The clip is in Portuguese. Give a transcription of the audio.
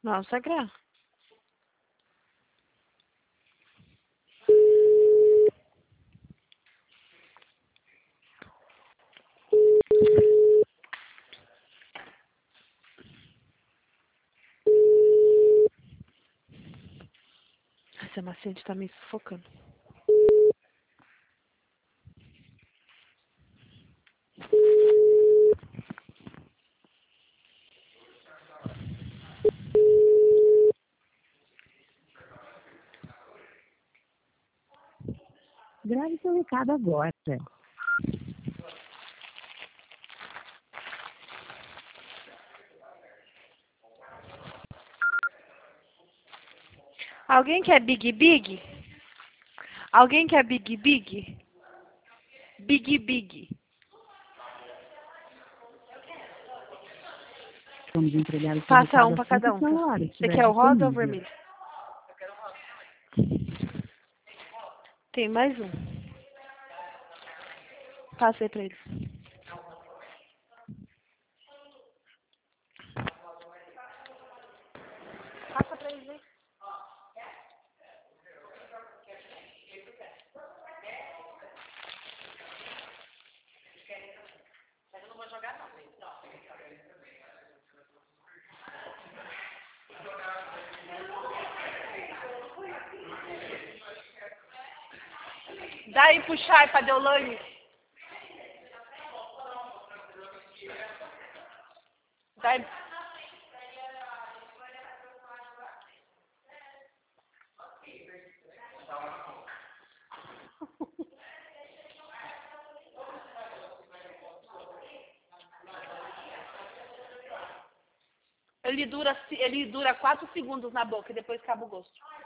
Nossa, Gra. Essa macete tá me sufocando. Grave seu recado agora. Alguém quer Big Big? Alguém quer Big Big? Big Big. Vamos entregar o seu Passa recado um às pra cada um. 5 Tá? horas. Você Estiver quer o rosa ou o disponível. vermelho? Tem mais um. Passa aí pra ele. Passa pra ele, hein? Dá aí pro Chay, pra Deolane. Dá aí. Ele dura 4 segundos na boca e depois acaba o gosto.